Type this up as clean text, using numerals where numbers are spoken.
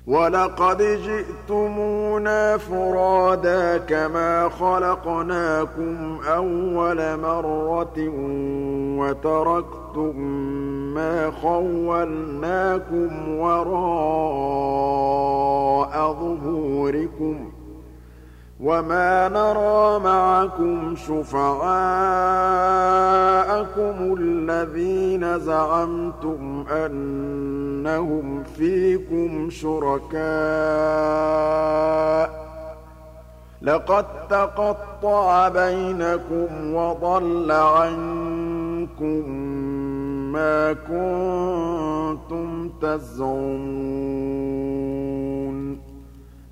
وَلَقَدْ جِئْتُمُونَا فُرَادَىٰ كَمَا خَلَقْنَاكُمْ أَوَّلَ مَرَّةٍ وَتَرَكْتُم مَّا خَوَّلْنَاكُمْ وَرَاءَ ظُهُورِكُمْ ۖ وَمَا نَرَىٰ مَعَكُمْ شُفَعَاءَكُمُ الَّذِينَ زَعَمْتُمْ أَنَّهُمْ فِيكُمْ شُرَكَاءُ ۚ لَقَد تَّقَطَّعَ بَيْنَكُمْ وَضَلَّ عَنكُم مَّا كُنتُمْ تَزْعُمُونَ